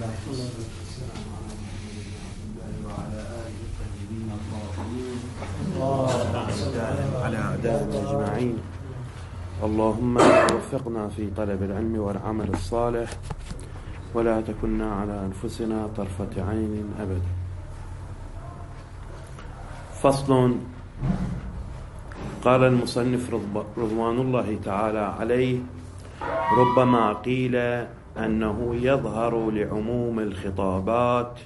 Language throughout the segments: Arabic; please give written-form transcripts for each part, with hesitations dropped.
على أعدائهم أجمعين. اللهم وفقنا في طلب العلم والعمل الصالح، ولا تكلنا على أنفسنا طرفة عين أبدا. فصل. قال المصنف رضوان الله تعالى عليه: ربما قيل أنه يظهر لعموم الخطابات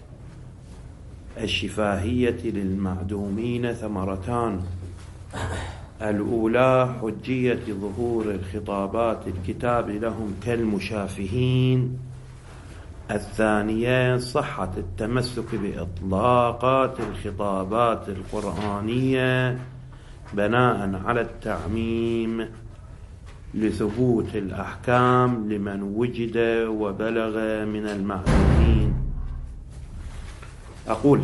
الشفاهية للمعدومين ثمرتان: الأولى حجية ظهور الخطابات الكتاب لهم كالمشافهين، الثانية صحة التمسك بإطلاقات الخطابات القرآنية بناء على التعميم لثبوت الأحكام لمن وجد وبلغ من المعدومين. أقول: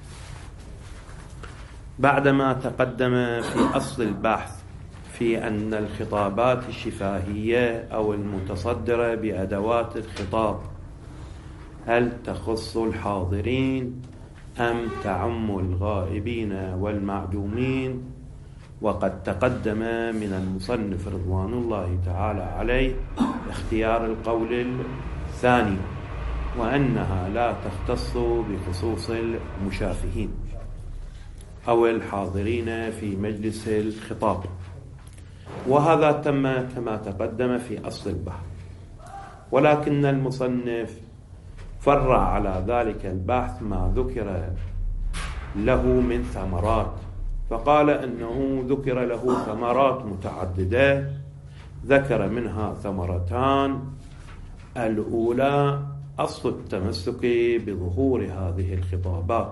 بعدما تقدم في أصل البحث في أن الخطابات الشفاهية أو المتصدرة بأدوات الخطاب هل تخص الحاضرين أم تعم الغائبين والمعدومين، وقد تقدم من المصنف رضوان الله تعالى عليه اختيار القول الثاني، وأنها لا تختص بخصوص المشافهين أو الحاضرين في مجلس الخطاب، وهذا تم كما تقدم في أصل البحث. ولكن المصنف فرع على ذلك البحث ما ذكر له من ثمرات، فقال أنه ذكر له ثمرات متعددة، ذكر منها ثمرتان: الأولى أصل التمسك بظهور هذه الخطابات،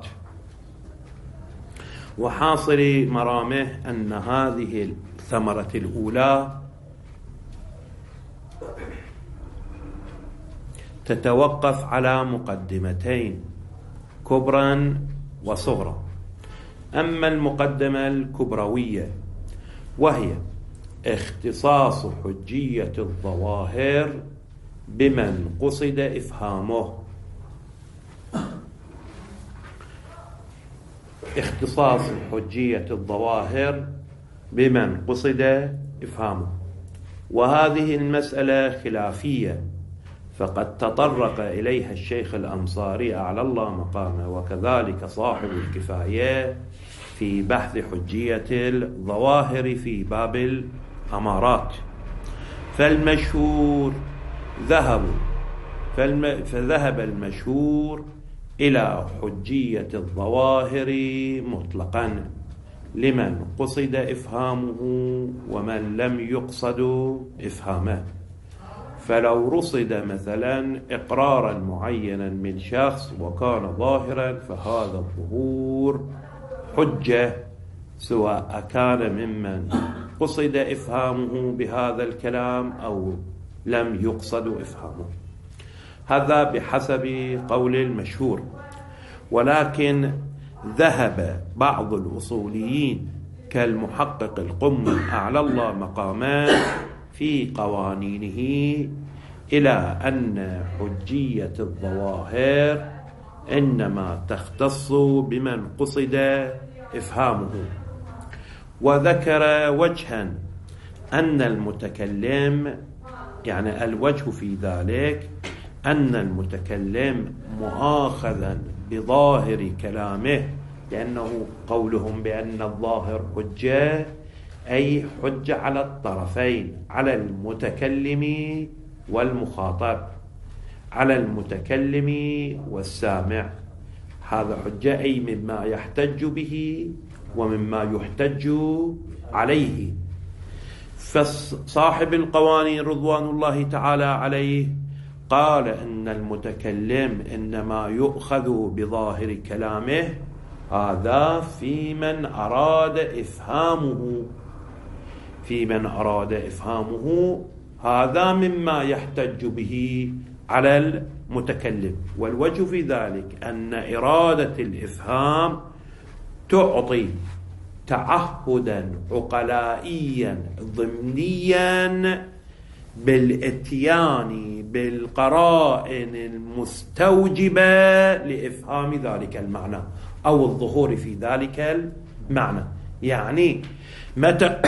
وحاصل مرامه أن هذه الثمرة الأولى تتوقف على مقدمتين: كبرى وصغرى. أما المقدمة الكبروية وهي اختصاص حجية الظواهر بمن قصد إفهامه، اختصاص حجية الظواهر بمن قصد إفهامه، وهذه المسألة خلافية، فقد تطرق إليها الشيخ الأنصاري أعلى الله مقامه، وكذلك صاحب الكفاية في بحث حجية الظواهر في باب الأمارات. فالمشهور فذهب المشهور إلى حجية الظواهر مطلقا لمن قصد إفهامه ومن لم يقصد إفهامه. فلو رصد مثلا إقرارا معينا من شخص وكان ظاهرا، فهذا الظهور حجة سواء كان ممن قصد إفهامه بهذا الكلام أو لم يقصد إفهامه، هذا بحسب قول المشهور. ولكن ذهب بعض الأصوليين كالمحقق القمي أعلى الله مقاما في قوانينه إلى أن حجية الظواهر إنما تختص بمن قصد إفهامه، وذكر وجها أن المتكلم، يعني الوجه في ذلك أن المتكلم مؤاخذا بظاهر كلامه، لأنه قولهم بأن الظاهر حجة أي حجة على الطرفين، على المتكلم والمخاطب، على المتكلم والسامع، هذا حجة أي مما يحتج به ومما يحتج عليه. فصاحب القوانين رضوان الله تعالى عليه قال إن المتكلم إنما يؤخذ بظاهر كلامه، هذا في من أراد إفهامه، هذا مما يحتج به على المتكلم. والوجه في ذلك أن إرادة الإفهام تعطي تعهدا عقلائيا ضمنيا بالاتيان بالقرائن المستوجبة لإفهام ذلك المعنى أو الظهور في ذلك المعنى. يعني متى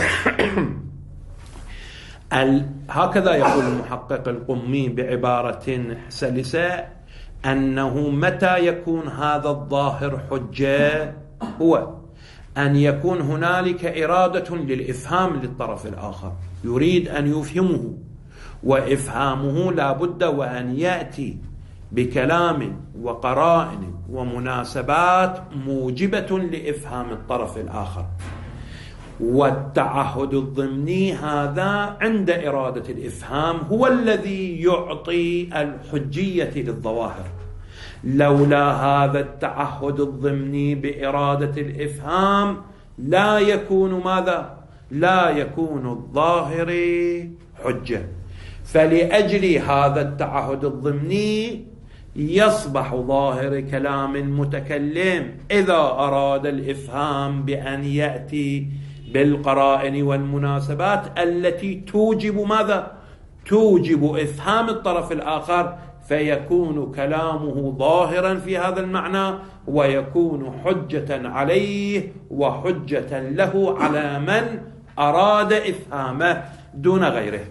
هكذا يقول المحقق القمي بعبارة سلسة أنه متى يكون هذا الظاهر حجة هو أن يكون هنالك إرادة للإفهام للطرف الآخر، يريد أن يفهمه، وإفهامه لا بد وأن يأتي بكلام وقرائن ومناسبات موجبة لإفهام الطرف الآخر. والتعهد الضمني هذا عند إرادة الإفهام هو الذي يعطي الحجية للظواهر. لولا هذا التعهد الضمني بإرادة الإفهام لا يكون ماذا؟ لا يكون الظاهر حجة. فلأجل هذا التعهد الضمني يصبح ظاهر كلام المتكلم إذا أراد الإفهام بأن يأتي بالقرائن والمناسبات التي توجب ماذا؟ توجب إفهام الطرف الآخر، فيكون كلامه ظاهرا في هذا المعنى ويكون حجة عليه وحجة له على من أراد إفهامه دون غيره.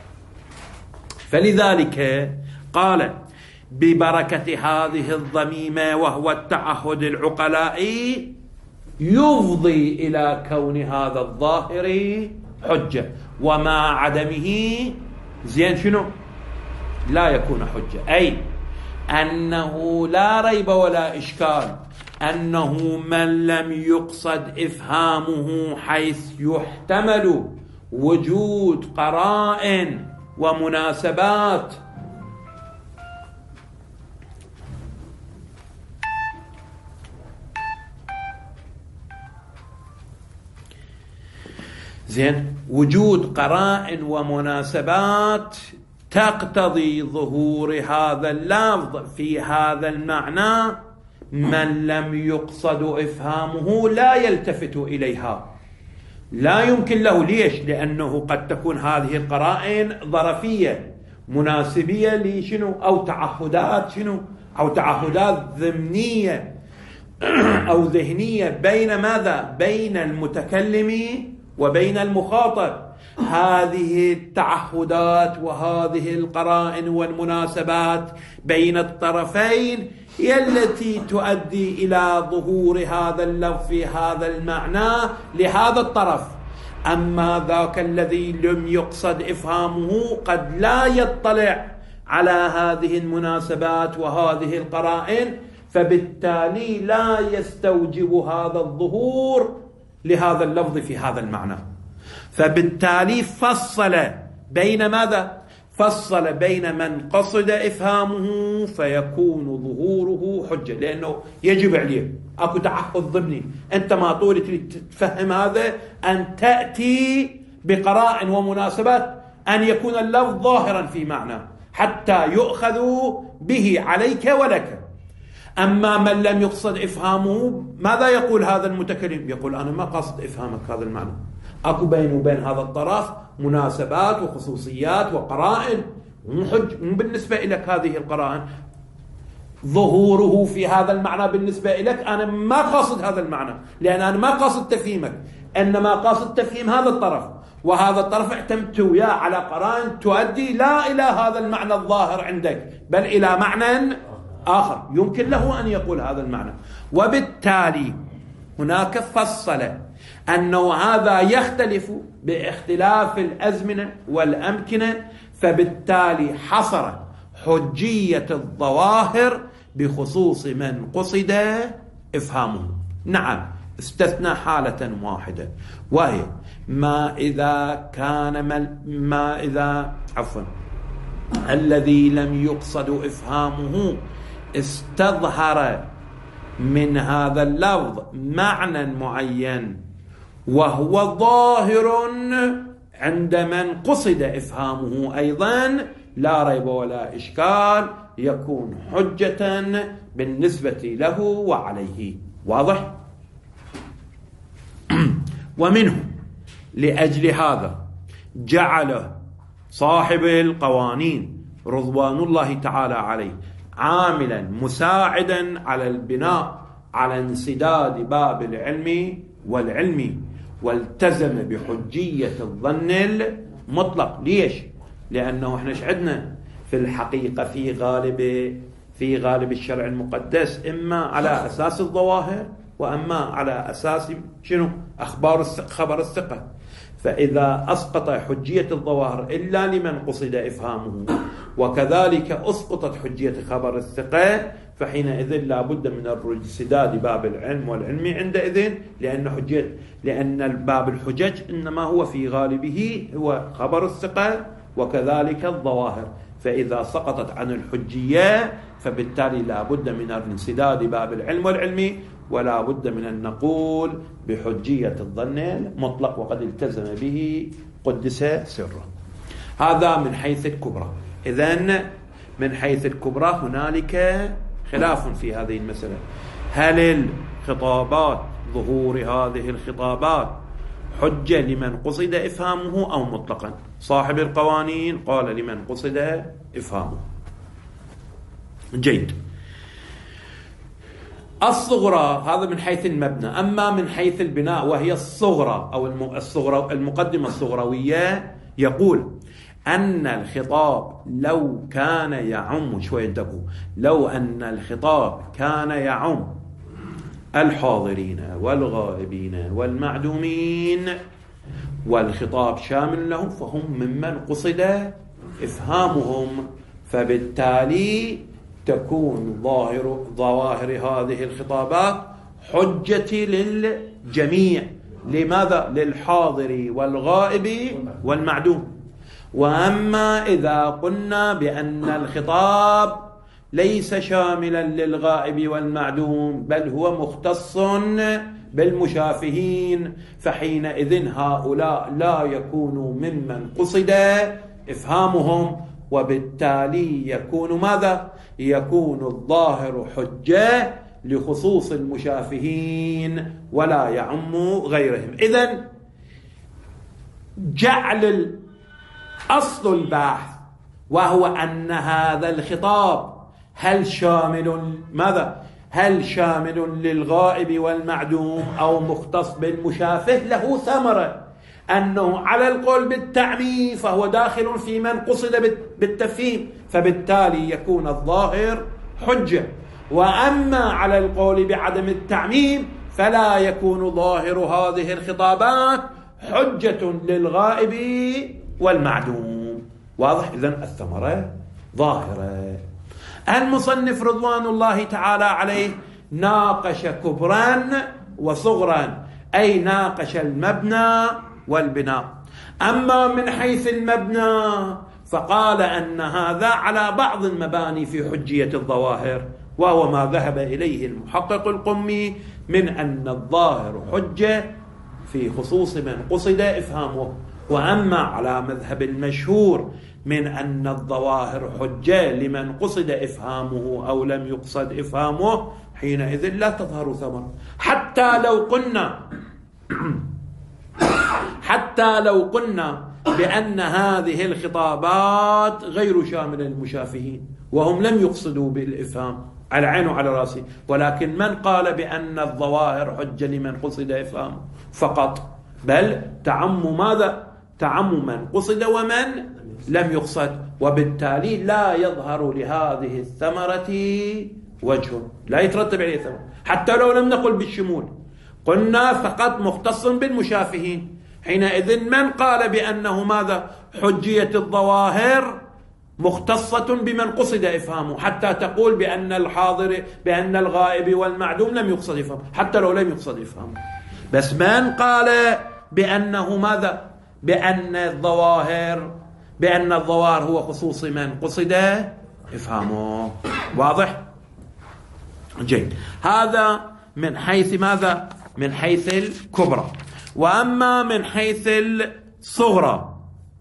فلذلك قال ببركة هذه الضميمة وهو التعهد العقلائي يفضي إلى كون هذا الظاهر حجة، ومع عدمه زين شنو؟ لا يكون حجة. أي أنه لا ريب ولا إشكال أنه من لم يقصد إفهامه حيث يحتمل وجود قرائن ومناسبات وجود قرائن ومناسبات تقتضي ظهور هذا اللفظ في هذا المعنى، من لم يقصد إفهامه لا يلتفت إليها، لا يمكن له. ليش؟ لأنه قد تكون هذه القرائن ظرفية مناسبية لشنو؟ أو تعهدات شنو؟ أو تعهدات ضمنية أو ذهنية بين ماذا؟ بين المتكلم وبين المخاطب. هذه التعهدات وهذه القرائن والمناسبات بين الطرفين هي التي تؤدي إلى ظهور هذا اللفظ في هذا المعنى لهذا الطرف. أما ذاك الذي لم يقصد إفهامه قد لا يطلع على هذه المناسبات وهذه القرائن، فبالتالي لا يستوجب هذا الظهور لهذا اللفظ في هذا المعنى. فبالتالي فصل بين ماذا؟ فصل بين من قصد إفهامه فيكون ظهوره حجة، لأنه يجب عليه أكو تعهد ضمني. أنت ما طولت تفهم هذا أن تأتي بقرائن ومناسبات أن يكون اللفظ ظاهرا في معنى حتى يؤخذ به عليك ولك. أما من لم يقصد إفهامه ماذا يقول هذا المتكلم؟ يقول أنا ما قصد إفهامك هذا المعنى، أكو بين وبين هذا الطرف مناسبات وخصوصيات وقرائن، مو بالنسبة إليك هذه القرائن ظهوره في هذا المعنى بالنسبة إليك أنا ما قصد هذا المعنى، لأن أنا ما قصد تفهيمك، إنما قصد تفهيم هذا الطرف، وهذا الطرف اعتمدت وياه على قرائن تؤدي لا إلى هذا المعنى الظاهر عندك بل إلى معنى آخر يمكن له أن يقول هذا المعنى. وبالتالي هناك فصل أنه هذا يختلف باختلاف الأزمنة والأمكنة، فبالتالي حصر حجية الظواهر بخصوص من قصد إفهامه. نعم، استثنى حالة واحدة، وهي ما إذا الذي لم يقصد إفهامه استظهر من هذا اللفظ معنى معين وهو ظاهر عند من قصد إفهامه أيضا، لا ريب ولا إشكال يكون حجة بالنسبة له وعليه. واضح؟ ومنه لأجل هذا جعل صاحب القوانين رضوان الله تعالى عليه عاملا مساعدا على البناء على انسداد باب العلم والعلم، والتزم بحجية الظن المطلق. ليش؟ لأنه احنا عندنا في الحقيقة في غالب الشرع المقدس إما على أساس الظواهر وأما على أساس شنو؟ خبر الثقة. فإذا أسقط حجية الظواهر إلا لمن قصد إفهامه، وكذلك أسقطت حجية خبر الثقة، فحينئذ لا بد من انسداد باب العلم والعلم عندئذ، لأن باب الحجج إنما هو في غالبه هو خبر الثقة وكذلك الظواهر. فإذا سقطت عن الحجية فبالتالي لا بد من انسداد باب العلم والعلم، ولا بد من أن نقول بحجية الظن المطلق وقد التزم به قدس سره. هذا من حيث الكبرى. إذن من حيث الكبرى هنالك خلاف في هذه المسألة. هل الخطابات ظهور هذه الخطابات حجة لمن قصد إفهامه أو مطلقا؟ صاحب القوانين قال لمن قصد إفهامه. جيد. الصغرى هذا من حيث المبنى. أما من حيث البناء وهي الصغرى أو المقدمة الصغروية، يقول أن الخطاب لو كان يعم لو أن الخطاب كان يعم الحاضرين والغائبين والمعدومين والخطاب شامل لهم فهم ممن قصد إفهامهم، فبالتالي تكون ظواهر هذه الخطابات حجة للجميع. لماذا؟ للحاضر والغائب والمعدوم. وأما إذا قلنا بأن الخطاب ليس شاملا للغائب والمعدوم بل هو مختص بالمشافهين، فحينئذ هؤلاء لا يكونوا ممن قصد إفهامهم، وبالتالي يكون ماذا؟ يكون الظاهر حجة لخصوص المشافهين ولا يعم غيرهم. إذن جعل أصل البحث وهو أن هذا الخطاب هل شامل للغائب والمعدوم أو مختص بالمشافه، له ثمرة أنه على القول بالتعميم فهو داخل في من قصد بالتفهيم، فبالتالي يكون الظاهر حجة. وأما على القول بعدم التعميم فلا يكون ظاهر هذه الخطابات حجة للغائب والمعدوم. واضح؟ إذن الثمرة ظاهرة. المصنف رضوان الله تعالى عليه ناقش كبرا وصغرا، أي ناقش المبنى والبناء. أما من حيث المبنى فقال أن هذا على بعض المباني في حجية الظواهر، وهو ما ذهب إليه المحقق القمي من أن الظاهر حجة في خصوص من قصد إفهامه. وأما على مذهب المشهور من أن الظواهر حجة لمن قصد إفهامه أو لم يقصد إفهامه، حينئذ لا تظهر ثمرة، حتى لو قلنا بأن هذه الخطابات غير شاملة للمشافهين وهم لم يقصدوا بالإفهام، على عين وعلى راسي، ولكن من قال بأن الظواهر حجة لمن قصد إفهامه فقط، بل تعم ماذا؟ تعم من قصد ومن لم يقصد، وبالتالي لا يظهر لهذه الثمرة وجه، لا يترتب عليه ثمرة، حتى لو لم نقل بالشمول، قلنا فقط مختص بالمشافهين. حينئذ من قال بأنه ماذا؟ حجية الظواهر مختصة بمن قصد إفهامه، حتى تقول بأن الحاضر بأن الغائب والمعدوم لم يقصد إفهامه، حتى لو لم يقصد إفهامه. بس من قال بأنه ماذا؟ بأن الظواهر هو خصوص من قصد إفهامه. واضح؟ جيد. هذا من حيث ماذا؟ من حيث الكبرى. وأما من حيث الصغرى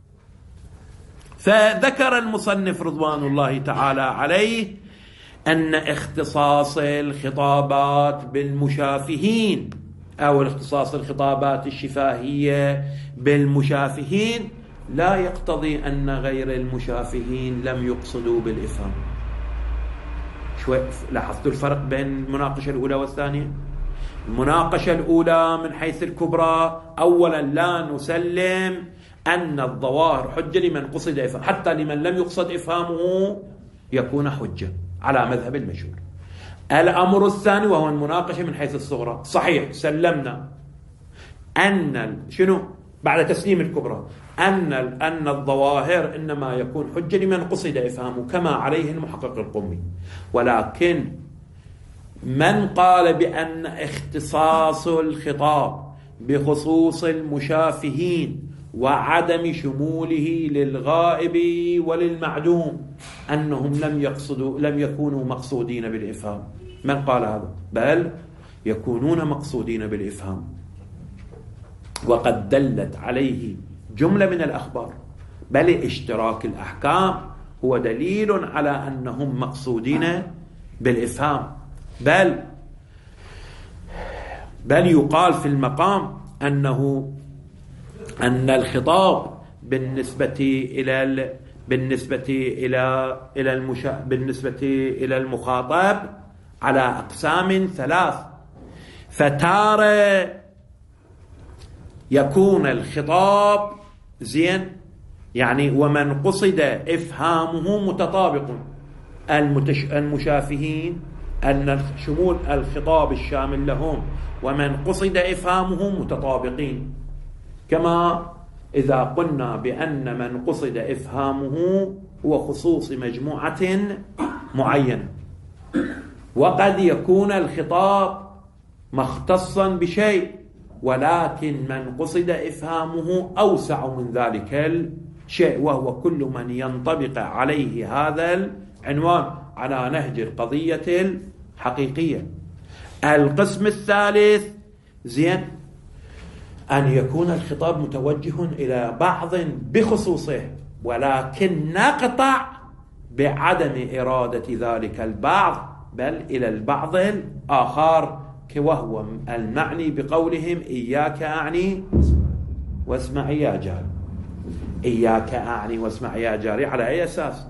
فذكر المصنف رضوان الله تعالى عليه أن اختصاص الخطابات بالمشافهين أو اختصاص الخطابات الشفاهية بالمشافهين لا يقتضي أن غير المشافهين لم يقصدوا بالإفهام. شوي لاحظتوا الفرق بين المناقشة الأولى والثانية؟ المناقشة الأولى من حيث الكبرى، أولا لا نسلم أن الظواهر حجة لمن قصد إفهام، حتى لمن لم يقصد إفهامه يكون حجة على مذهب المشهور. الأمر الثاني وهو المناقشة من حيث الصغرى، صحيح سلمنا أن شنو بعد تسليم الكبرى أن الظواهر إنما يكون حجة لمن قصد إفهامه كما عليه المحقق القمي، ولكن من قال بأن اختصاص الخطاب بخصوص المشافهين وعدم شموله للغائب وللمعدوم أنهم لم يكونوا مقصودين بالإفهام. من قال هذا؟ بل يكونون مقصودين بالإفهام، وقد دلت عليه جملة من الأخبار، بل اشتراك الأحكام هو دليل على أنهم مقصودين بالإفهام. بل يقال في المقام أن الخطاب بالنسبة إلى المخاطب على أقسام ثلاث. فتارة يكون الخطاب زين يعني ومن قصد إفهامه متطابق، المشافهين أن شمول الخطاب الشامل لهم ومن قصد إفهامه متطابقين، كما إذا قلنا بأن من قصد إفهامه هو خصوص مجموعة معينة، وقد يكون الخطاب مختصا بشيء ولكن من قصد إفهامه أوسع من ذلك الشيء، وهو كل من ينطبق عليه هذا العنوان على نهج القضية الحقيقية. القسم الثالث زين أن يكون الخطاب متوجه إلى بعض بخصوصه، ولكن نقطع بعدم إرادة ذلك البعض بل إلى البعض الآخر، وهو المعني بقولهم إياك أعني واسمع يا جاري. إياك أعني واسمع يا جاري على أي أساس؟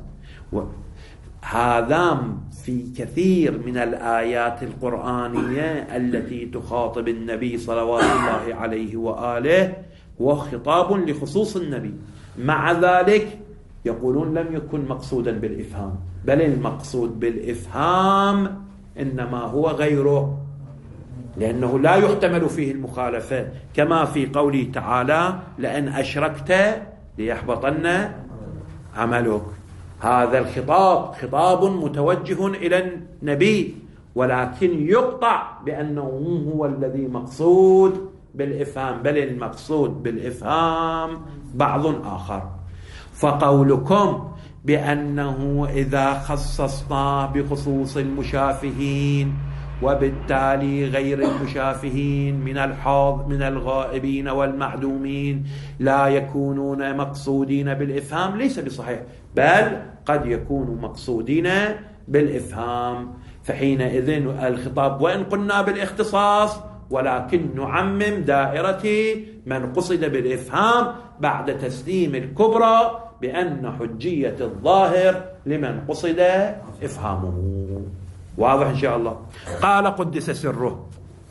هذا في كثير من الآيات القرآنية التي تخاطب النبي صلوات الله عليه وآله وخطاب لخصوص النبي، مع ذلك يقولون لم يكن مقصودا بالإفهام، بل المقصود بالإفهام إنما هو غيره، لأنه لا يحتمل فيه المخالفة، كما في قوله تعالى لئن أشركت ليحبطن عملك. هذا الخطاب خطاب متوجه إلى النبي، ولكن يقطع بأنه هو الذي مقصود بالإفهام، بل المقصود بالإفهام بعض آخر. فقولكم بأنه إذا خصصنا بخصوص المشافهين وبالتالي غير المشافهين من الغائبين والمعدومين لا يكونون مقصودين بالإفهام ليس بصحيح، بل قد يكونوا مقصودين بالإفهام. فحينئذ الخطاب وإن قلنا بالاختصاص ولكن نعمم دائرة من قصد بالإفهام بعد تسليم الكبرى بأن حجية الظاهر لمن قصد إفهامه. واضح إن شاء الله. قال قدس سره: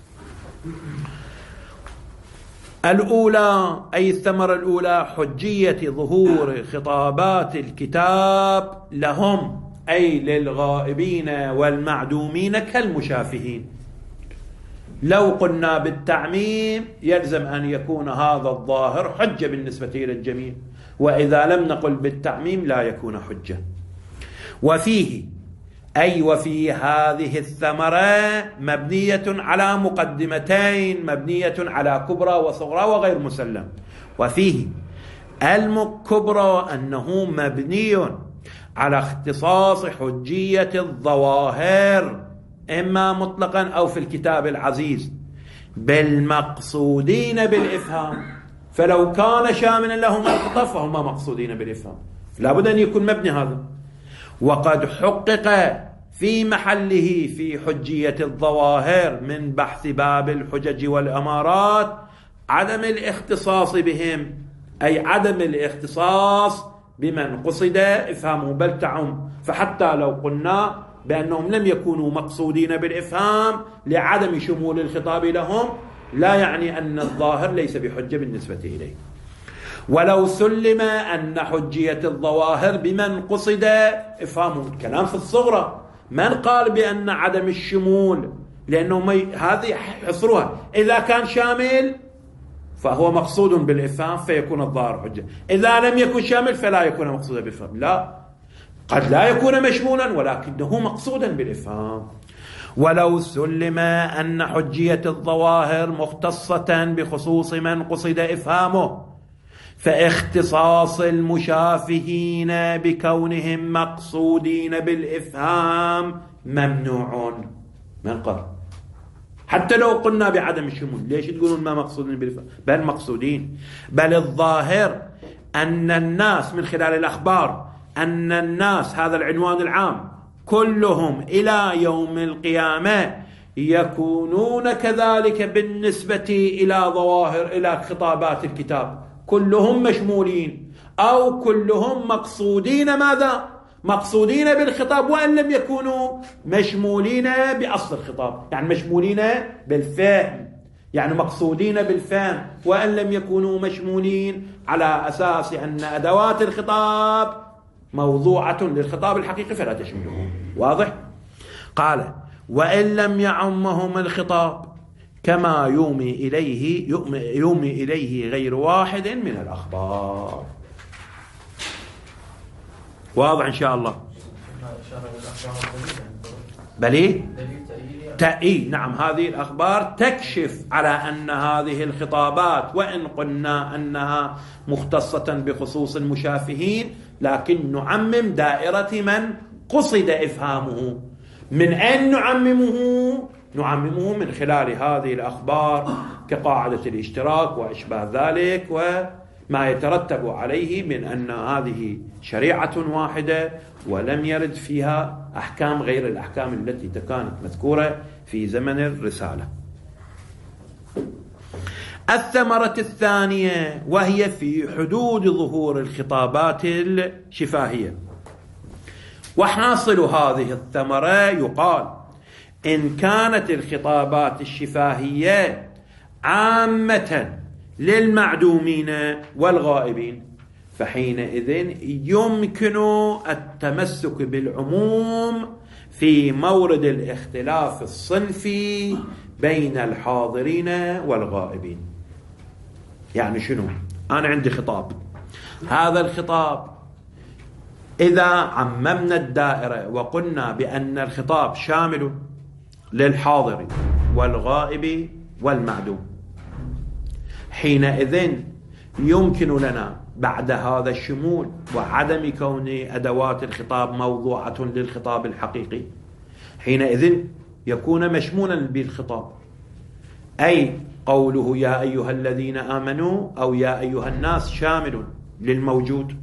الأولى أي الثمرة الأولى حجية ظهور خطابات الكتاب لهم أي للغائبين والمعدومين كالمشافهين. لو قلنا بالتعميم يلزم أن يكون هذا الظاهر حجة بالنسبة إلى الجميع، وإذا لم نقل بالتعميم لا يكون حجة. وفيه أي وفي هذه الثمرة مبنية على مقدمتين، مبنية على كبرى وصغرى وغير مسلم. وفيه الكبرى أنه مبني على اختصاص حجية الظواهر إما مطلقا أو في الكتاب العزيز بالمقصودين بالإفهام، فلو كان شاملا لهم الخطاب فهم مقصودين بالإفهام، لا بد أن يكون مبني هذا. وقد حقق في محله في حجية الظواهر من بحث باب الحجج والأمارات عدم الاختصاص بهم أي عدم الاختصاص بمن قصد إفهامه، بل تعم. فحتى لو قلنا بأنهم لم يكونوا مقصودين بالإفهام لعدم شمول الخطاب لهم، لا يعني أن الظاهر ليس بحجة بالنسبة إليه. ولو سلم أن حجية الظواهر بمن قصد إفهامه، الكلام في الصغرى، من قال بأن عدم الشمول، لأنه هذه حصرها، إذا كان شامل فهو مقصود بالإفهام فيكون الظاهر حجة، إذا لم يكن شامل فلا يكون مقصودا بالإفهام. لا، قد لا يكون مشمولا ولكنه مقصودا بالإفهام. ولو سلم أن حجية الظواهر مختصة بخصوص من قصد إفهامه، فاختصاص المشافهين بكونهم مقصودين بالإفهام ممنوع. من قال؟ حتى لو قلنا بعدم الشمول، ليش تقولون ما مقصودين بالإفهام؟ بل مقصودين. بل الظاهر أن الناس من خلال الأخبار أن الناس، هذا العنوان العام، كلهم إلى يوم القيامة يكونون كذلك بالنسبة إلى ظواهر، إلى خطابات الكتاب، كلهم مشمولين أو كلهم مقصودين. ماذا؟ مقصودين بالخطاب وأن لم يكونوا مشمولين بأصل الخطاب، يعني مشمولين بالفهم، يعني مقصودين بالفهم وأن لم يكونوا مشمولين على أساس أن أدوات الخطاب موضوعة للخطاب الحقيقي فلا تشمله. واضح؟ قال: وإن لم يعمهم الخطاب كما يومي إليه غير واحد من الأخبار. واضح إن شاء الله؟ بلي تأييد. نعم، هذه الأخبار تكشف على أن هذه الخطابات وإن قلنا أنها مختصة بخصوص المشافهين، لكن نعمم دائرة من قصد إفهامه. من أين نعممه؟ نعممه من خلال هذه الأخبار كقاعدة الاشتراك وأشباه ذلك، وما يترتب عليه من أن هذه شريعة واحدة ولم يرد فيها أحكام غير الأحكام التي كانت مذكورة في زمن الرسالة. الثمرة الثانية وهي في حدود ظهور الخطابات الشفاهية. وحاصل هذه الثمرة يقال: إن كانت الخطابات الشفاهية عامة للمعدومين والغائبين، فحينئذ يمكن التمسك بالعموم في مورد الاختلاف الصنفي بين الحاضرين والغائبين. يعني شنو؟ أنا عندي خطاب، هذا الخطاب إذا عممنا الدائرة وقلنا بأن الخطاب شامل للحاضر والغائب والمعدوم، حينئذ يمكن لنا بعد هذا الشمول وعدم كون أدوات الخطاب موضوعة للخطاب الحقيقي، حينئذ يكون مشمولا بالخطاب، أي قوله يا أيها الذين آمنوا أو يا أيها الناس شامل للموجود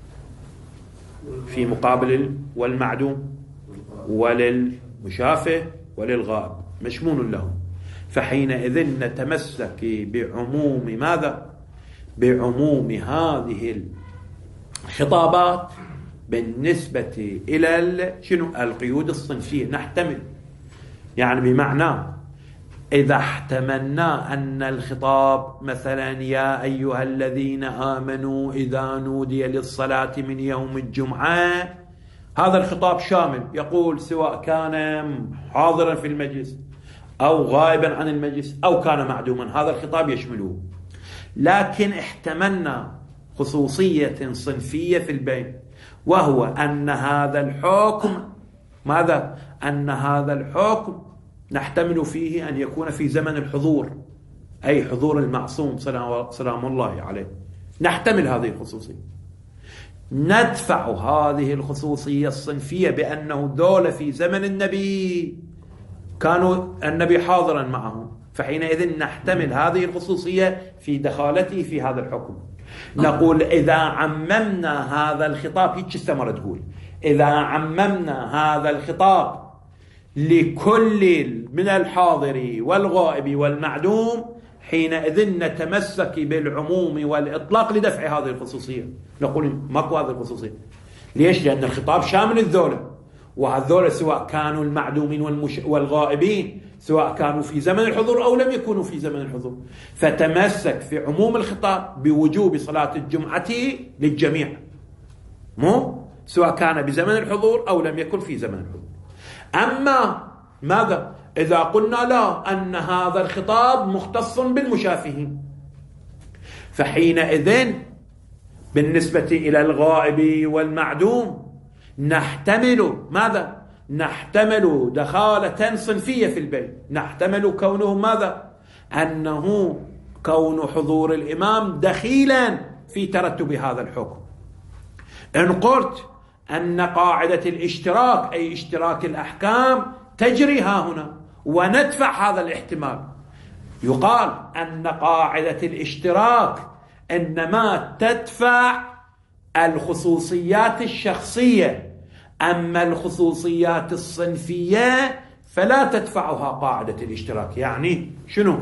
في مقابل والمعدوم وللمشافه وللغائب، مشمول له. فحينئذ نتمسك بعموم ماذا؟ بعموم هذه الخطابات بالنسبة إلى شنو؟ القيود الصنفية. نحتمل، يعني بمعنى إذا احتملنا أن الخطاب مثلا يا أيها الذين آمنوا إذا نودي للصلاة من يوم الجمعة، هذا الخطاب شامل، يقول سواء كان حاضرا في المجلس أو غائبا عن المجلس أو كان معدوما، هذا الخطاب يشمله. لكن احتملنا خصوصية صنفية في البين، وهو أن هذا الحكم ماذا؟ أن هذا الحكم نحتمل فيه أن يكون في زمن الحضور، أي حضور المعصوم سلام الله عليه، نحتمل هذه الخصوصية. ندفع هذه الخصوصية الصنفية بأنه دول في زمن النبي كانوا النبي حاضرا معه، فحينئذ نحتمل هذه الخصوصية في دخالته في هذا الحكم. نقول إذا عممنا هذا الخطاب، هيك الثمرة تقول، إذا عممنا هذا الخطاب لكل من الحاضر والغائب والمعدوم، حينئذ نتمسك بالعموم والإطلاق لدفع هذه الخصوصية. نقول ماكو هذه الخصوصية. ليش؟ لأن الخطاب شامل الذولة، وهذول سواء كانوا المعدومين والغائبين، سواء كانوا في زمن الحضور أو لم يكونوا في زمن الحضور، فتمسك في عموم الخطاب بوجوب صلاة الجمعة للجميع، مو سواء كان بزمن الحضور أو لم يكن في زمن الحضور. أما ماذا إذا قلنا لا أن هذا الخطاب مختص بالمشافهين، فحينئذ بالنسبة إلى الغائب والمعدوم نحتمل ماذا؟ نحتمل دخالة صنفية في البيت، نحتمل كونه ماذا؟ أنه كون حضور الإمام دخيلا في ترتب هذا الحكم. إن قلت أن قاعدة الاشتراك أي اشتراك الأحكام تجري ها هنا وندفع هذا الاحتمال، يقال أن قاعدة الاشتراك إنما تدفع الخصوصيات الشخصية، أما الخصوصيات الصنفية فلا تدفعها قاعدة الاشتراك. يعني شنو؟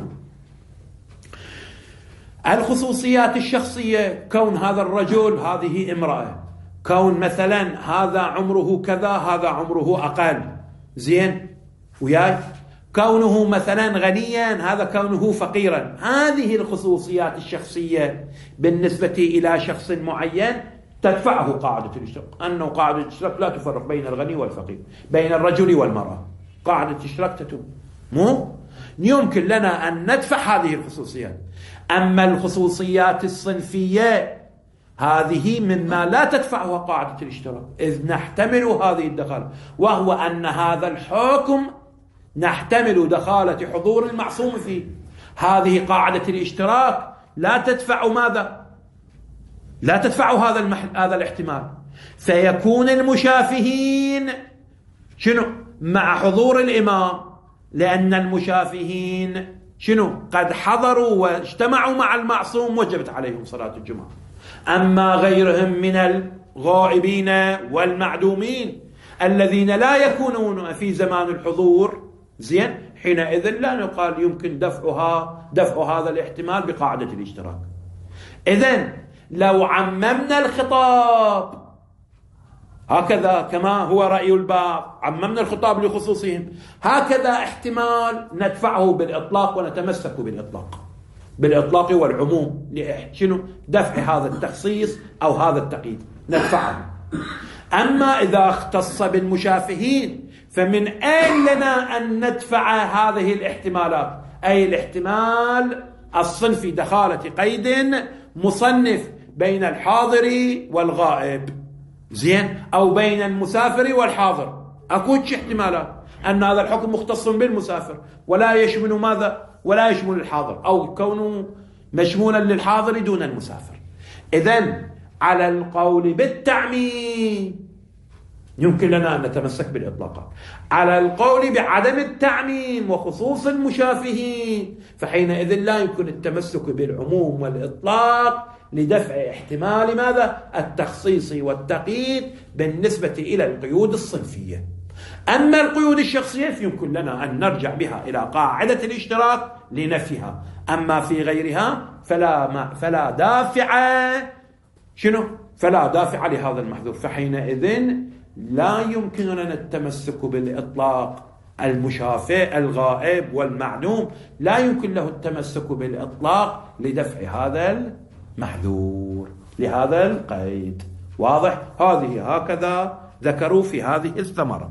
الخصوصيات الشخصية كون هذا الرجل هذه امرأة، كون مثلا هذا عمره كذا هذا عمره أقل، زين وياي، كونه مثلا غنيا هذا كونه فقيرا، هذه الخصوصيات الشخصية بالنسبة إلى شخص معين تدفعه قاعدة الاشتراك. أنه قاعدة الاشتراك لا تفرق بين الغني والفقير، بين الرجل والمرأة، قاعدة الاشتراك تتم. مو يمكن لنا أن ندفع هذه الخصوصيات. أما الخصوصيات الصنفية هذه مما لا تدفعها قاعدة الاشتراك، إذ نحتمل هذه الدخالة، وهو أن هذا الحكم نحتمل دخالة حضور المعصوم فيه. هذه قاعدة الاشتراك لا تدفع ماذا؟ لا تدفع هذا الاحتمال، فيكون المشافهين شنو؟ مع حضور الإمام، لأن المشافهين شنو؟ قد حضروا واجتمعوا مع المعصوم وجبت عليهم صلاة الجمعة. أما غيرهم من الغائبين والمعدومين الذين لا يكونون في زمان الحضور، زين، حينئذ لا نقال يمكن دفع هذا الاحتمال بقاعدة الاشتراك. إذن لو عممنا الخطاب هكذا كما هو رأي البعض، عممنا الخطاب لخصوصهم، هكذا احتمال ندفعه بالإطلاق ونتمسك بالإطلاق والعموم شنو؟ دفع هذا التخصيص أو هذا التقييد ندفعه. أما إذا اختص بالمشافهين فمن أين لنا أن ندفع هذه الاحتمالات؟ أي الاحتمال الصنفي، دخالة قيد مصنف بين الحاضر والغائب، زين، أو بين المسافر والحاضر. أكوش احتمالات أن هذا الحكم مختص بالمسافر ولا يشمل ماذا؟ ولا يشمل الحاضر، أو كونه مشمولا للحاضر دون المسافر. إذن على القول بالتعميم يمكن لنا أن نتمسك بالإطلاقات، على القول بعدم التعميم وخصوص المشافهين فحينئذ لا يمكن التمسك بالعموم والإطلاق لدفع احتمال ماذا؟ التخصيص والتقييد بالنسبة إلى القيود الصنفية. أما القيود الشخصية فيمكن لنا أن نرجع بها إلى قاعدة الاشتراك لنفيها، أما في غيرها فلا دافع شنو؟ فلا دافع لهذا المحذور. فحينئذ لا يمكننا التمسك بالإطلاق. المشافه الغائب والمعدوم لا يمكن له التمسك بالإطلاق لدفع هذا المحذور لهذا القيد. واضح؟ هذه هكذا ذكروا في هذه الثمرة.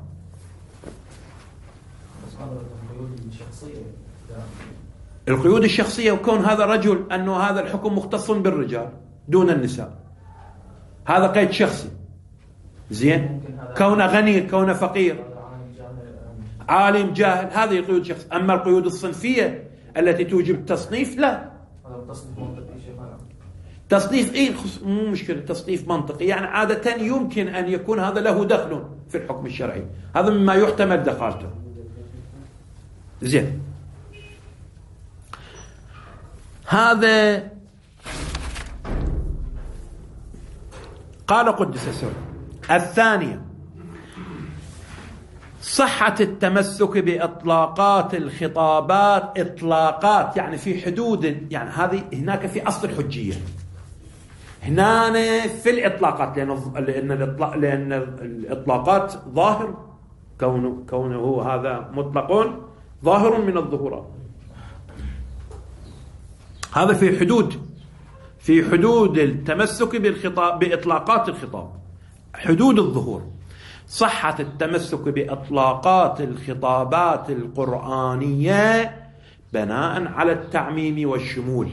القيود الشخصية وكون هذا الرجل أنه هذا الحكم مختص بالرجال دون النساء، هذا قيد شخصي، زين، كون غني كون فقير عالم جاهل، هذه قيود شخص. أما القيود الصنفية التي توجب التصنيف لا. تصنيف مو مشكلة، تصنيف منطقي، يعني عادة يمكن أن يكون هذا له دخل في الحكم الشرعي، هذا مما يحتمل دخالته، زين. هذا قال قدس سره. الثانية صحة التمسك بإطلاقات الخطابات، إطلاقات يعني في حدود، يعني هذه هناك في أصل الحجية، هنا في الإطلاقات، لأن الإطلاقات ظاهر، كونه هذا مطلق ظاهر من الظهورات، هذا في حدود التمسك بالخطاب بإطلاقات الخطاب، حدود الظهور. صحة التمسك بإطلاقات الخطابات القرآنية بناء على التعميم والشمول،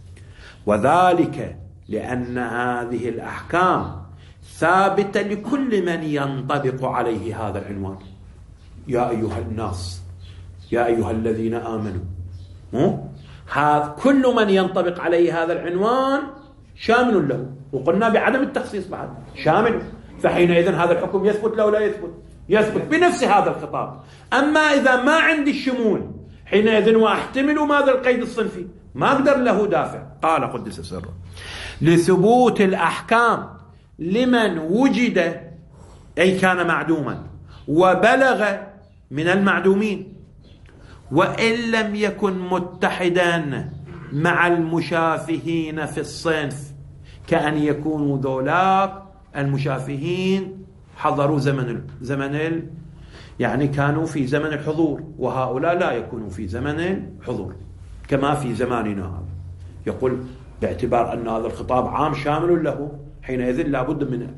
وذلك لأن هذه الأحكام ثابتة لكل من ينطبق عليه هذا العنوان. يا أيها الناس، يا أيها الذين آمنوا، هذا كل من ينطبق عليه هذا العنوان شامل له، وقلنا بعدم التخصيص بعد شامل، فحينئذ هذا الحكم يثبت له لا يثبت بنفس هذا الخطاب. أما إذا ما عندي الشمول حينئذ وأحتمل ماذا القيد الصنفي، ما أقدر له دافع. قال قدس سره: لثبوت الأحكام لمن وجد، أي كان معدوما وبلغ من المعدومين، وإن لم يكن متحدا مع المشافهين في الصنف، كأن يكونوا ذولاك المشافهين حضروا زمن يعني كانوا في زمن الحضور، وهؤلاء لا يكونوا في زمن الحضور كما في زماننا هذا. يقول باعتبار أن هذا الخطاب عام شامل له، حينئذ لابد من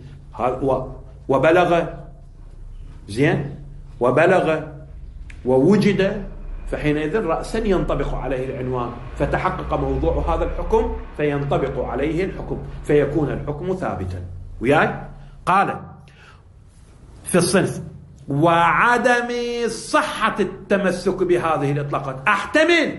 وبلغ زين وبلغ ووجد، فحينئذ رأسا ينطبق عليه العنوان، فتحقق موضوع هذا الحكم فينطبق عليه الحكم، فيكون الحكم ثابتا. وياي قال في الصنف: وعدم صحة التمسك بهذه الإطلاقات، أحتمل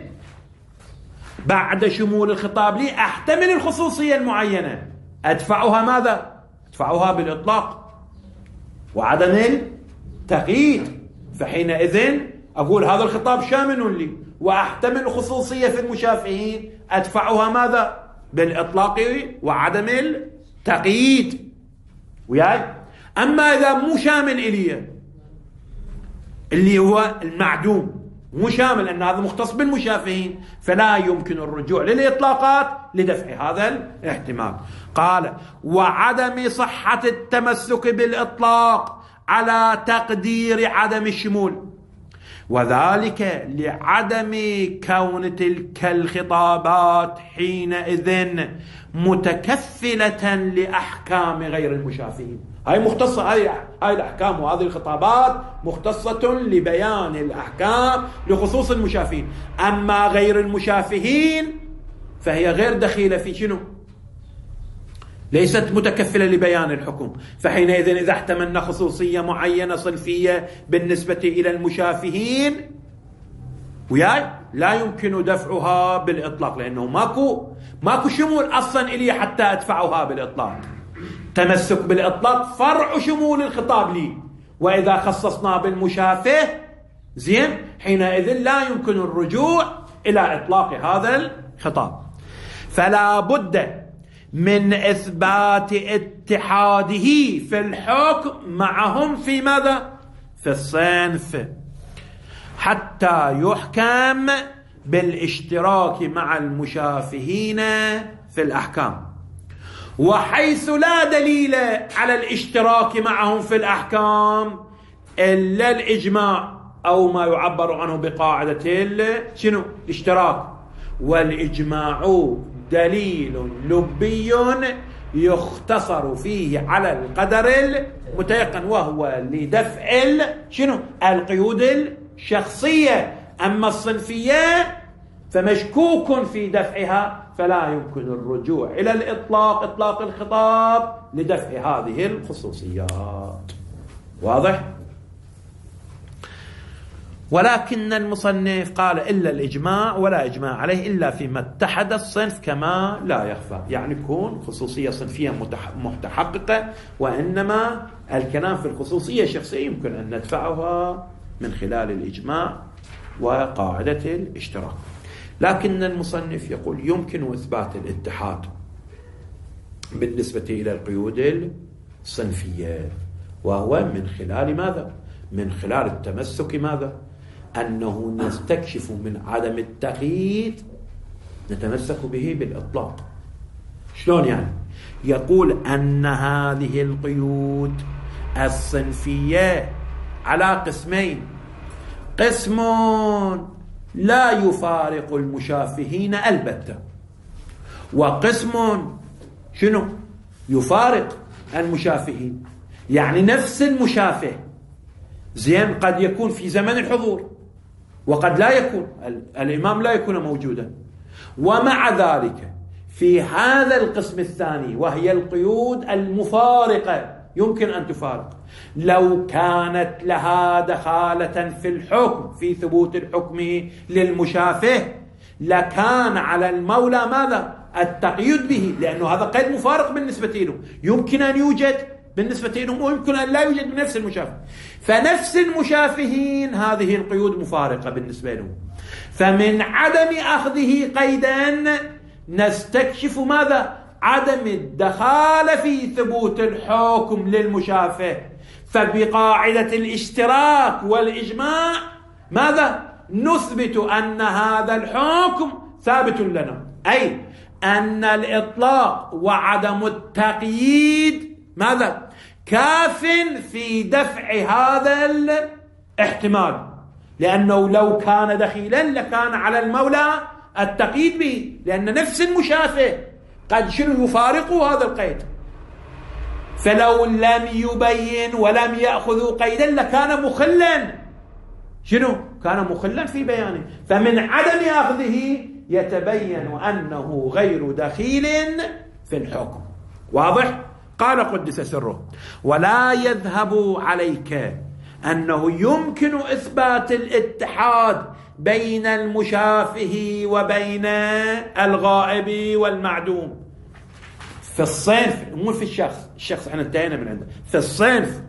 بعد شمول الخطاب لي أحتمل الخصوصية المعينة، أدفعها ماذا؟ أدفعها بالإطلاق وعدم التقييد، فحينئذ أقول هذا الخطاب شامل لي وأحتمل الخصوصية في المشافهين، أدفعها ماذا؟ بالإطلاق وعدم التقييد. وياي؟ أما إذا مو شامل إلي، اللي هو المعدوم مو شامل، أن هذا مختص بالمشافهين، فلا يمكن الرجوع للإطلاقات لدفع هذا الاحتمال. قال: وعدم صحة التمسك بالإطلاق على تقدير عدم الشمول، وذلك لعدم كون تلك الخطابات حينئذ متكفلة لأحكام غير المشافهين. هاي مختصة، هاي الأحكام وهذه الخطابات مختصة لبيان الأحكام لخصوص المشافهين. أما غير المشافهين فهي غير دخيلة في شنو؟ ليست متكفلة لبيان الحكم، فحينئذ إذا احتملنا خصوصية معينة صنفية بالنسبة إلى المشافهين وياي لا يمكن دفعها بالإطلاق، لأنه ماكو شمول أصلا إلي حتى أدفعها بالإطلاق. تمسك بالإطلاق فرع شمول الخطاب لي، وإذا خصصنا بالمشافه زين حينئذ لا يمكن الرجوع إلى إطلاق هذا الخطاب. فلا بد من إثبات اتحاده في الحكم معهم في ماذا؟ في الصنف، حتى يحكم بالاشتراك مع المشافهين في الأحكام. وحيث لا دليل على الاشتراك معهم في الأحكام إلا الإجماع، أو ما يعبر عنه بقاعدة شنو؟ الاشتراك. والإجماع دليل لبي يختصر فيه على القدر المتيقن، وهو لدفع شنو؟ القيود الشخصية. أما الصنفية فمشكوك في دفعها، فلا يمكن الرجوع إلى الإطلاق، إطلاق الخطاب، لدفع هذه الخصوصيات. واضح؟ ولكن المصنف قال إلا الإجماع، ولا إجماع عليه إلا فيما اتحد الصنف كما لا يخفى، يعني يكون خصوصية صنفية متحققة، وإنما الكلام في الخصوصية الشخصية يمكن أن ندفعها من خلال الإجماع وقاعدة الاشتراك. لكن المصنف يقول يمكن إثبات الاتحاد بالنسبة إلى القيود الصنفية، وهو من خلال ماذا؟ من خلال التمسك ماذا؟ أنه نستكشف من عدم التقييد نتمسك به بالإطلاق. شلون يعني؟ يقول أن هذه القيود الصنفية على قسمين: قسم لا يفارق المشافهين البتة، وقسم شنو؟ يفارق المشافهين، يعني نفس المشافه زين قد يكون في زمن الحضور وقد لا يكون، الإمام لا يكون موجودا، ومع ذلك في هذا القسم الثاني وهي القيود المفارقة يمكن أن تفارق، لو كانت لها دخالة في الحكم في ثبوت الحكم للمشافه لكان على المولى ماذا؟ التقييد به، لأنه هذا قيد مفارق بالنسبة له، يمكن أن يوجد بالنسبة لهم ويمكن أن لا يوجد بنفس المشافه. فنفس المشافهين هذه القيود مفارقة بالنسبة لهم، فمن عدم أخذه قيدا نستكشف ماذا؟ عدم الدخال في ثبوت الحكم للمشافه. فبقاعدة الاشتراك والإجماع ماذا؟ نثبت أن هذا الحكم ثابت لنا، أي أن الإطلاق وعدم التقييد ماذا؟ كاف في دفع هذا الاحتمال، لأنه لو كان دخيلا لكان على المولى التقييد به، لأن نفس المشافه قد شنو يفارق هذا القيد، فلو لم يبين ولم يأخذ قيدا لكان مخلا، شنو؟ كان مخلا في بيانه، فمن عدم أخذه يتبين أنه غير دخيل في الحكم. واضح؟ قال قدس سره: ولا يذهب عليك أنه يمكن إثبات الاتحاد بين المشافه وبين الغائب والمعدوم في الصنف، مو في الشخص احنا انتهينا من عنده، في الصنف،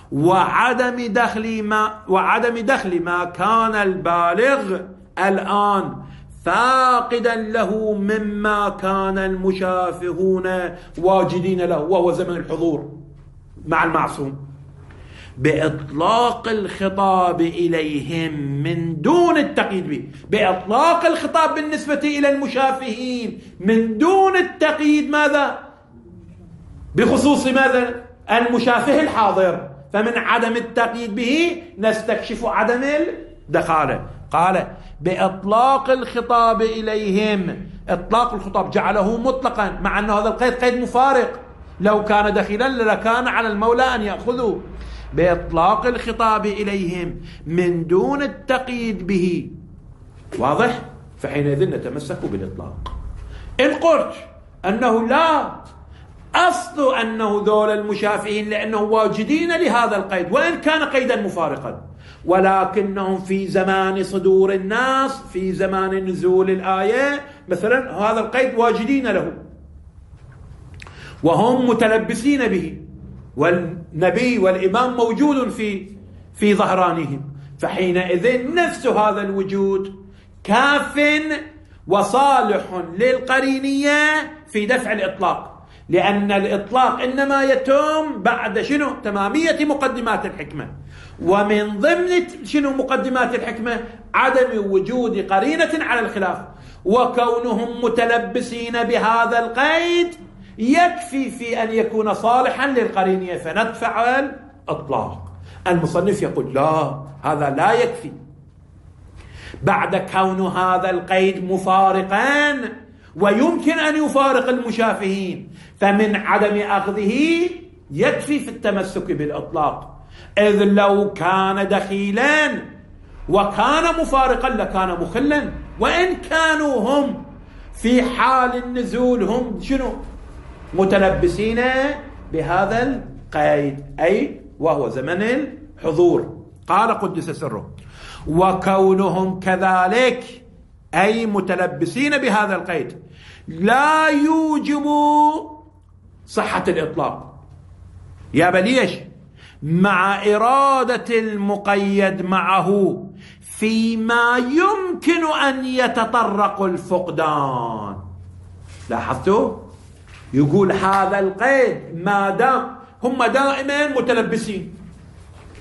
وعدم دخل ما كان البالغ الآن فاقدا له مما كان المشافهون واجدين له، وهو زمن الحضور مع المعصوم، بإطلاق الخطاب إليهم من دون التقييد به، بإطلاق الخطاب بالنسبة إلى المشافهين من دون التقييد ماذا؟ بخصوص ماذا؟ المشافه الحاضر، فمن عدم التقييد به نستكشف عدم الدخالة. قال بإطلاق الخطاب إليهم، إطلاق الخطاب جعله مطلقا، مع أن هذا القيد قيد مفارق، لو كان دخيلا لكان على المولى أن يأخذه، بإطلاق الخطاب إليهم من دون التقييد به. واضح؟ فحينئذ نتمسك بالإطلاق. إن قلت أنه لا أصل أنه ذول المشافهين لأنه واجدين لهذا القيد وإن كان قيدا مفارقا، ولكنهم في زمان صدور الناس، في زمان نزول الآية مثلا، هذا القيد واجدين له وهم متلبسين به، والنبي والإمام موجود في ظهرانهم، فحينئذ نفس هذا الوجود كاف وصالح للقرينية في دفع الإطلاق، لأن الإطلاق إنما يتم بعد شنو؟ تمامية مقدمات الحكمة، ومن ضمن شنو مقدمات الحكمة؟ عدم وجود قرينة على الخلاف، وكونهم متلبسين بهذا القيد يكفي في أن يكون صالحا للقرينية فندفع الإطلاق. المصنف يقول لا، هذا لا يكفي، بعد كون هذا القيد مفارقا ويمكن أن يفارق المشافهين، فمن عدم أخذه يكفي في التمسك بالإطلاق، إذ لو كان دخيلا وكان مفارقا لكان مخلا، وإن كانوا هم في حال النزول هم شنو؟ متلبسين بهذا القيد، أي وهو زمن الحضور. قال قدس سره: وكونهم كذلك أي متلبسين بهذا القيد لا يوجب صحة الإطلاق. يا بليش؟ مع إرادة المقيد معه فيما يمكن أن يتطرق الفقدان. لاحظتوا؟ يقول هذا القيد ما دام هم دائما متلبسين،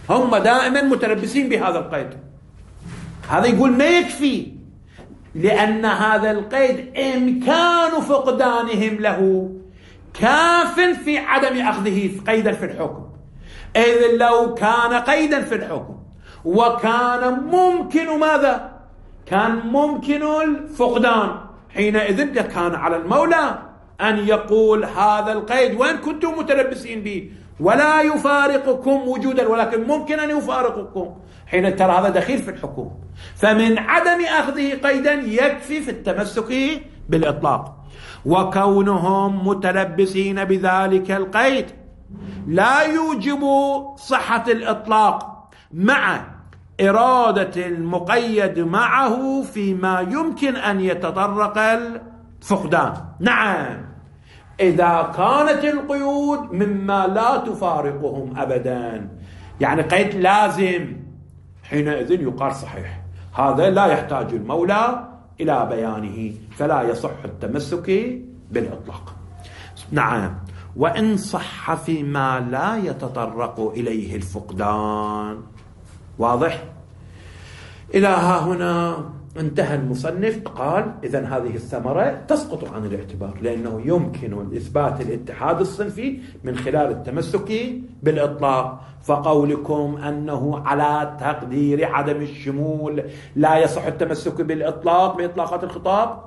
هم دائما متلبسين بهذا القيد. هذا يقول ما يكفي، لأن هذا القيد إمكان فقدانهم له كاف في عدم أخذه قيدا في الحكم. إذ لو كان قيدا في الحكم وكان ممكن ماذا؟ كان ممكن الفقدان، حينئذ كان على المولى أن يقول هذا القيد وإن كنتم متلبسين به ولا يفارقكم وجودا، ولكن ممكن أن يفارقكم، حين ترى هذا دخيل في الحكم. فمن عدم أخذه قيدا يكفي في التمسك بالإطلاق. وكونهم متلبسين بذلك القيد لا يوجب صحة الإطلاق مع إرادة المقيد معه فيما يمكن أن يتطرق الفقدان. نعم، إذا كانت القيود مما لا تفارقهم أبدا، يعني قيد لازم، حينئذ يقال صحيح، هذا لا يحتاج المولى إلى بيانه، فلا يصح التمسك بالإطلاق. نعم، وإن صح فيما لا يتطرق إليه الفقدان. واضح؟ إلى ها هنا انتهى المصنف، قال إذن هذه الثمرة تسقط عن الاعتبار، لأنه يمكن إثبات الاتحاد الصنفي من خلال التمسك بالإطلاق. فقولكم أنه على تقدير عدم الشمول لا يصح التمسك بالإطلاق بإطلاقات الخطاب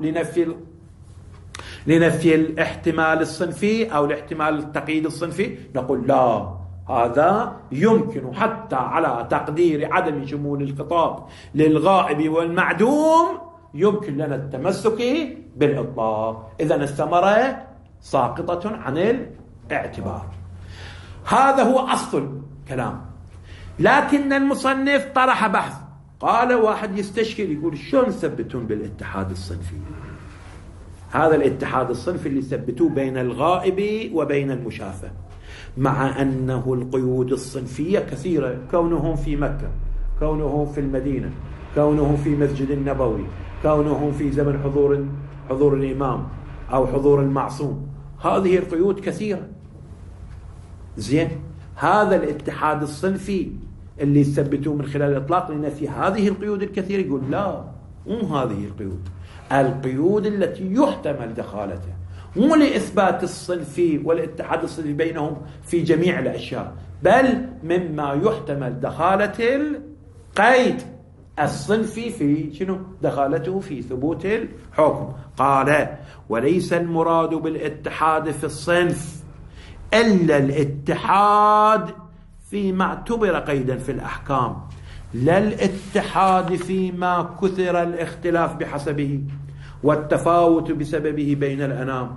لنفي الاحتمال الصنفي أو الاحتمال التقييد الصنفي، نقول لا، هذا يمكن حتى على تقدير عدم شمول الخطاب للغائب والمعدوم يمكن لنا التمسك بالإطلاق. إذن الثمرة ساقطة عن الاعتبار. هذا هو أصل الكلام. لكن المصنف طرح بحث، قال واحد يستشكل يقول شلون يثبتون بالاتحاد الصنفي؟ هذا الاتحاد الصنفي اللي ثبتوه بين الغائب وبين المشافى، مع أنه القيود الصنفية كثيرة، كونهم في مكة، كونهم في المدينة، كونهم في مسجد النبوي، كونهم في زمن حضور الإمام أو حضور المعصوم، هذه القيود كثيرة. زين، هذا الاتحاد الصنفي اللي يثبتوه من خلال الإطلاق لنفي هذه القيود الكثيرة، يقول لا، مو هذه القيود التي يحتمل دخالتها، مو لإثبات الصنفي والاتحاد الصنفي بينهم في جميع الأشياء، بل مما يحتمل دخالة القيد الصنفي في شنو؟ دخالته في ثبوت الحكم. قال وليس المراد بالاتحاد في الصنف إلا الاتحاد فيما اعتبر قيدا في الأحكام، لا الاتحاد فيما كثر الاختلاف بحسبه والتفاوت بسببه بين الأنام.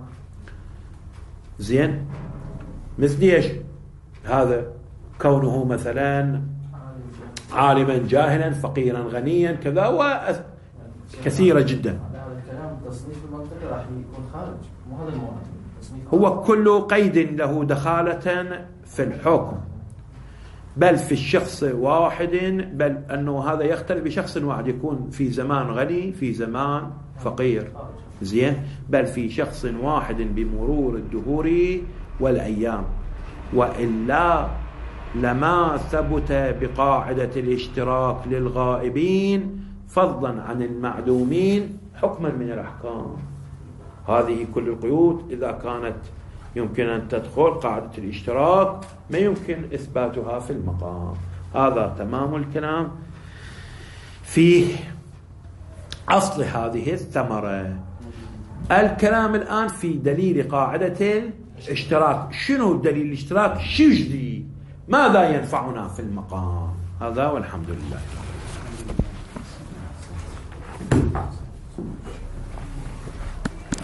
زين، مثل ايش؟ هذا كونه مثلا عالما جاهلا فقيرا غنيا كذا كثيرة جدا. هذا الكلام تصنيف المنطقي راح يكون خارج، مو هذا المراد. هو كل قيد له دخالة في الحكم، بل في الشخص واحد، بل أنه هذا يختلف بشخص واحد، يكون في زمان غني في زمان فقير. زين، بل في شخص واحد بمرور الدهور والأيام، وإلا لما ثبت بقاعدة الاشتراك للغائبين فضلا عن المعدومين حكما من الأحكام. هذه كل القيود إذا كانت يمكن أن تدخل قاعدة الاشتراك ما يمكن إثباتها في المقام. هذا تمام الكلام في أصل هذه الثمرة. الكلام الآن في دليل قاعدة الاشتراك. شنو دليل الاشتراك؟ شو جديد؟ ماذا ينفعنا في المقام؟ هذا والحمد لله.